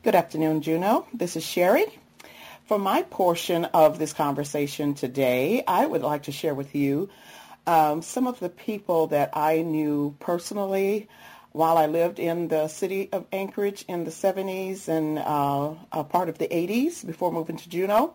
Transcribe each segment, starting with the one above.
Good afternoon, Juneau. This is Sherry. For my portion of this conversation today, I would like to share with you some of the people that I knew personally while I lived in the city of Anchorage in the 70s and a part of the 80s before moving to Juneau.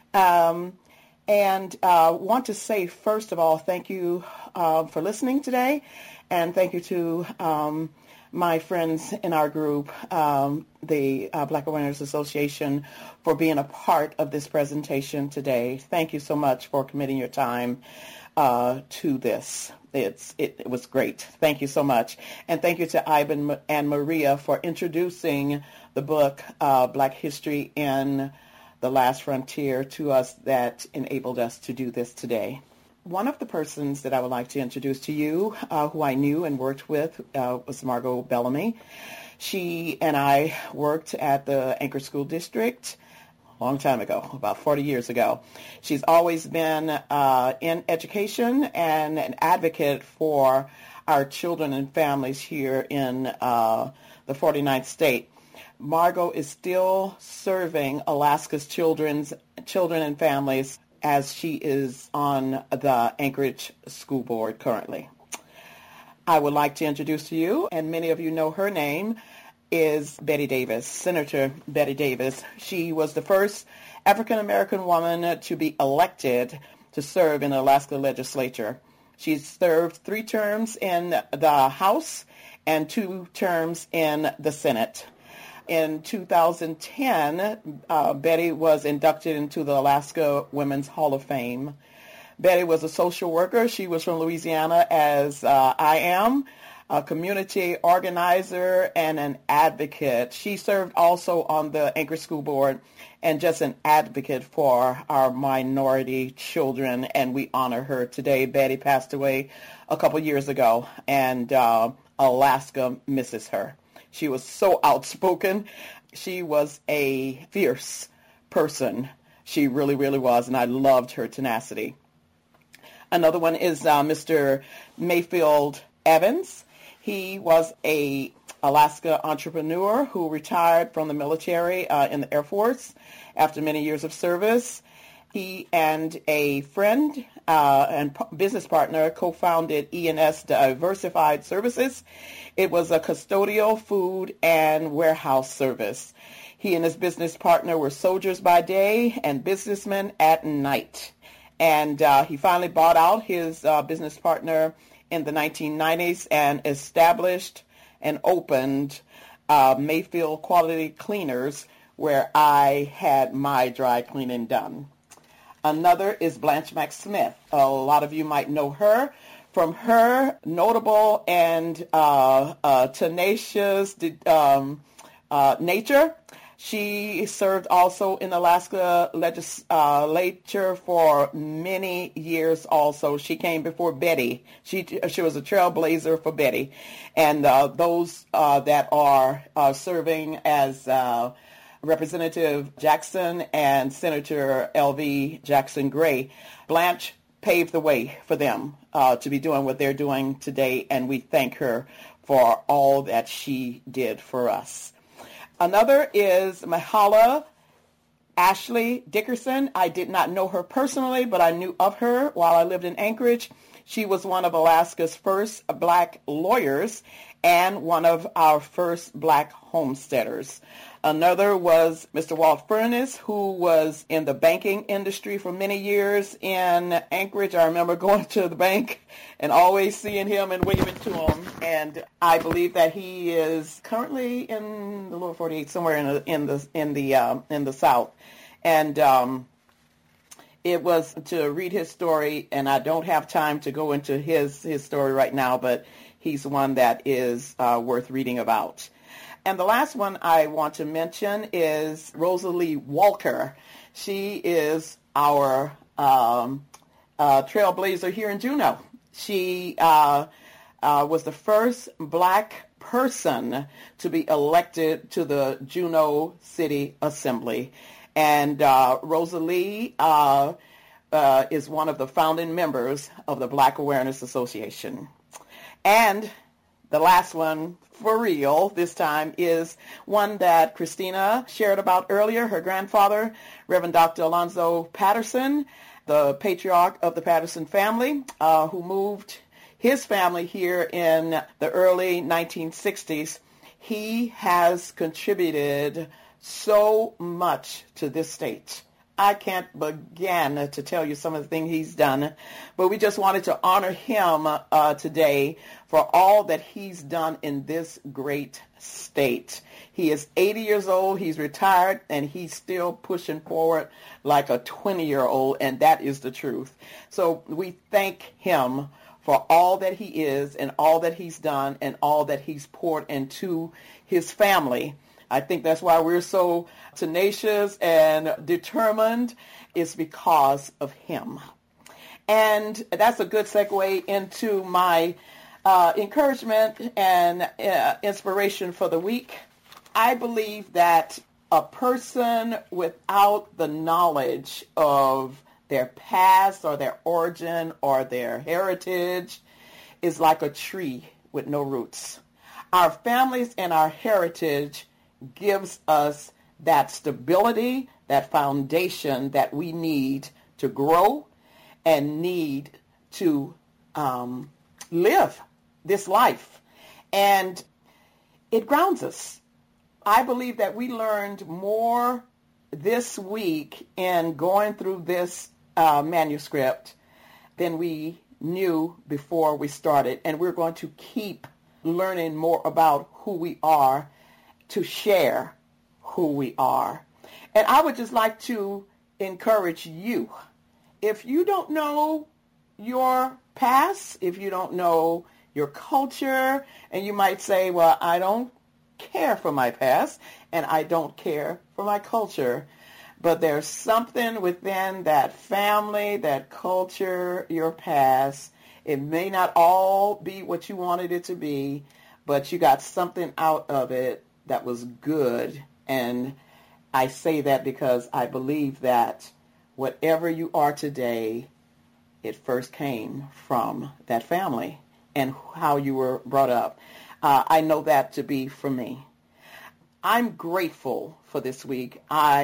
And want to say, first of all, thank you for listening today, and thank you to my friends in our group, the Black Awareness Association, for being a part of this presentation today. Thank you so much for committing your time to this. It was great. Thank you so much. And thank you to Ivan and Maria for introducing the book, Black History in the Last Frontier, to us that enabled us to do this today. One of the persons that I would like to introduce to you, who I knew and worked with, was Margot Bellamy. She and I worked at the Anchorage School District a long time ago, about 40 years ago. She's always been in education and an advocate for our children and families here in the 49th state. Margot is still serving Alaska's children and families as she is on the Anchorage School Board currently. I would like to introduce to you, and many of you know her name, is Betty Davis, Senator Betty Davis. She was the first African-American woman to be elected to serve in the Alaska legislature. She served 3 terms in the House and 2 terms in the Senate. In 2010, Betty was inducted into the Alaska Women's Hall of Fame. Betty was a social worker. She was from Louisiana, as I am, a community organizer and an advocate. She served also on the Anchorage School Board and just an advocate for our minority children, and we honor her today. Betty passed away a couple years ago, and Alaska misses her. She was so outspoken. She was a fierce person. She really, really was, and I loved her tenacity. Another one is Mr. Mayfield Evans. He was a Alaska entrepreneur who retired from the military in the Air Force after many years of service. He and a friend and business partner co-founded E&S Diversified Services. It was a custodial, food, and warehouse service. He and his business partner were soldiers by day and businessmen at night. And he finally bought out his business partner in the 1990s and established and opened Mayfield Quality Cleaners, where I had my dry cleaning done. Another is Blanche McSmith. A lot of you might know her from her notable and tenacious nature. She served also in the Alaska legislature for many years also. She came before Betty. She was a trailblazer for Betty. And those that are serving as Representative Jackson and Senator L.V. Jackson Gray, Blanche paved the way for them to be doing what they're doing today, and we thank her for all that she did for us. Another is Mahala Ashley Dickerson. I did not know her personally, but I knew of her while I lived in Anchorage. She was one of Alaska's first black lawyers and one of our first black homesteaders. Another was Mr. Walt Furness, who was in the banking industry for many years in Anchorage. I remember going to the bank and always seeing him and waving to him. And I believe that he is currently in the lower 48, somewhere in the South. And it was to read his story, and I don't have time to go into his story right now, but he's one that is worth reading about. And the last one I want to mention is Rosalie Walker. She is our trailblazer here in Juneau. She was the first black person to be elected to the Juneau City Assembly. And Rosalie is one of the founding members of the Black Awareness Association. And The last one, for real this time, is one that Christina shared about earlier. Her grandfather, Reverend Dr. Alonzo Patterson, the patriarch of the Patterson family, who moved his family here in the early 1960s. He has contributed so much to this state. I can't begin to tell you some of the things he's done, but we just wanted to honor him today for all that he's done in this great state. He is 80 years old, he's retired, and he's still pushing forward like a 20-year-old, and that is the truth. So we thank him for all that he is and all that he's done and all that he's poured into his family. I think that's why we're so tenacious and determined. It's because of him. And that's a good segue into my encouragement and inspiration for the week. I believe that a person without the knowledge of their past or their origin or their heritage is like a tree with no roots. Our families and our heritage gives us that stability, that foundation that we need to grow and need to live this life. And it grounds us. I believe that we learned more this week in going through this manuscript than we knew before we started. And we're going to keep learning more about who we are to share who we are. And I would just like to encourage you. If you don't know your past, if you don't know your culture, and you might say, well, I don't care for my past and I don't care for my culture, but there's something within that family, that culture, your past. It may not all be what you wanted it to be, but you got something out of it that was good. And I say that because I believe that whatever you are today, it first came from that family and how you were brought up. I know that to be for me. I'm grateful for this week.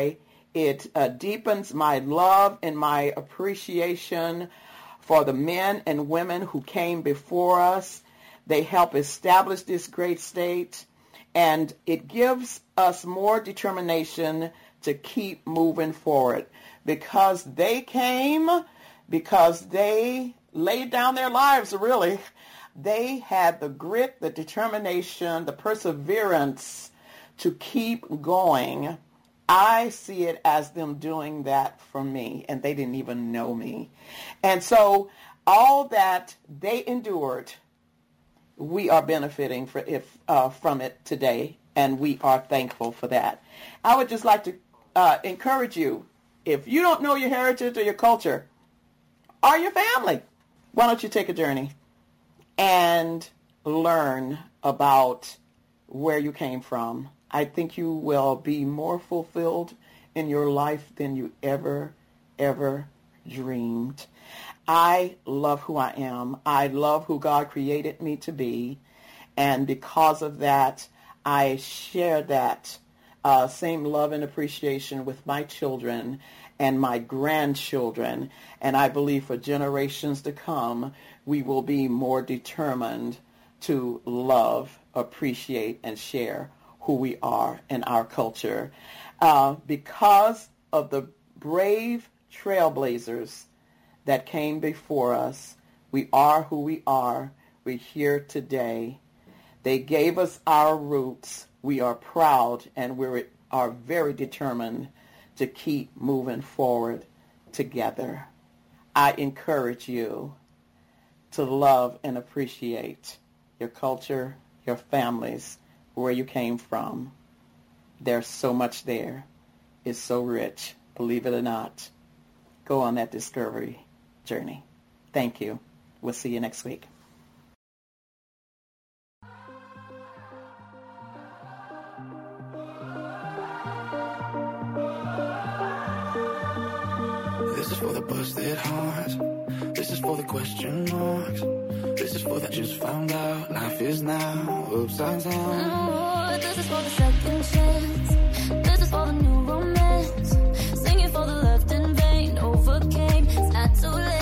It deepens my love and my appreciation for the men and women who came before us. They help establish this great state. And it gives us more determination to keep moving forward because they came, because they laid down their lives, really. They had the grit, the determination, the perseverance to keep going. I see it as them doing that for me, and they didn't even know me. And so all that they endured, we are benefiting from it today, and we are thankful for that. I would just like to encourage you, if you don't know your heritage or your culture or your family, why don't you take a journey and learn about where you came from. I think you will be more fulfilled in your life than you ever dreamed. I love who I am. I love who God created me to be. And because of that, I share that same love and appreciation with my children and my grandchildren. And I believe for generations to come, we will be more determined to love, appreciate, and share who we are in our culture. Because of the brave trailblazers that came before us, we are who we are. We're here today. They gave us our roots. We are proud, and we are very determined to keep moving forward together. I encourage you to love and appreciate your culture, your families, where you came from. There's so much there. It's so rich, believe it or not. Go on that discovery journey. Thank you. We'll see you next week. This is for the busted hearts. This is for the question marks. This is for that just found out life is now upside down. Oh, this is for the second chance. This is for the new romance. Singing for the left in vain. Overcame, it's not too late.